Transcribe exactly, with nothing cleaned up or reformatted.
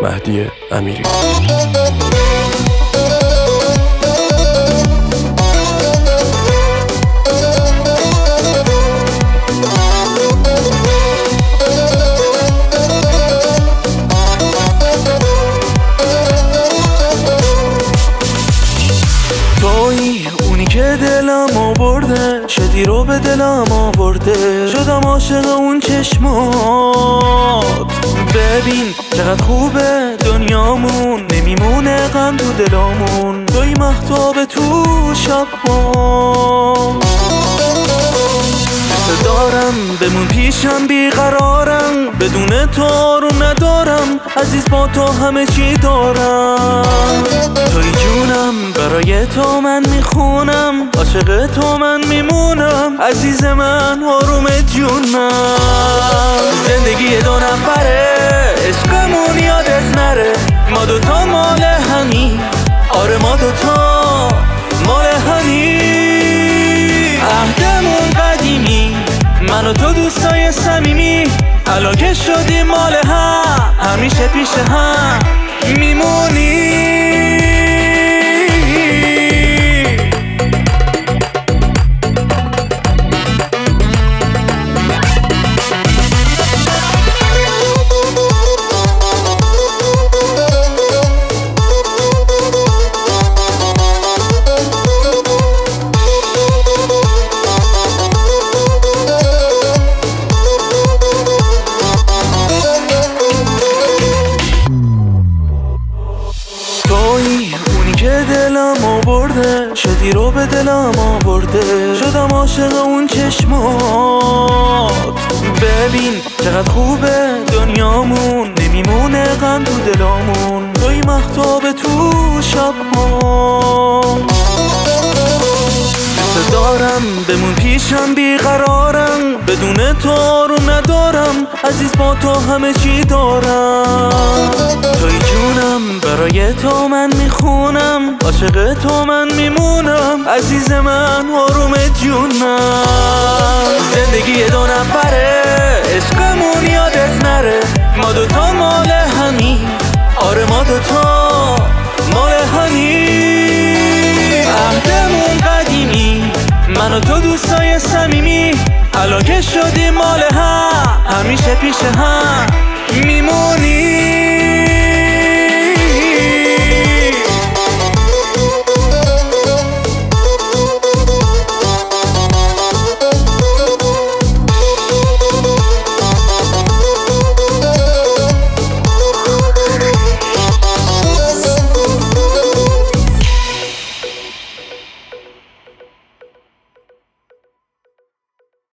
مهدی امیری. تویی اونی که دلم آورده، شدی رو به دلم آورده، شدم عاشق اون چشمات. ببین چقدر خوبه دنیامون، نمیمونه غم تو دلامون، توی مهتاب تو شب ها. دوست دارم بمون پیشم بیقرارم، بدون تو آروم ندارم، عزیز با تو همه چی دارم. توی جونم برای تو من میخونم، عاشق تو من میمونم، عزیز من آروم جونم. زندگی دو نفره عشقمون یادت نره، ما دوتا مال همی، آره ما دوتا مال همی. عهدمون قدیمی، من و تو دوستای صمیمی، الان که شدیم مال هم، همیشه پیش هم میمونی. دلم آورده، شدی رو به دلم آورده، شدم عاشق اون چشمات. ببین چقدر خوبه دنیامون، نمیمونه غم تو دلامون، توی مهتاب تو شب ها. دوست دارم بمون پیشم بیقرارم، بدون تو آروم ندارم، عزیز با تو همه چی دارم. توی جونم برای تو من میخونم، عاشق تو من میمونم، عزیز من آروم جونم. زندگی دو نفره عشقمون یادت نره، ما دوتا مال همی، آره ما دوتا مال همی. عهدمون قدیمی، من و تو دوستای صمیمی، الان که شدیم مال هم، همیشه پیش هم میمونی.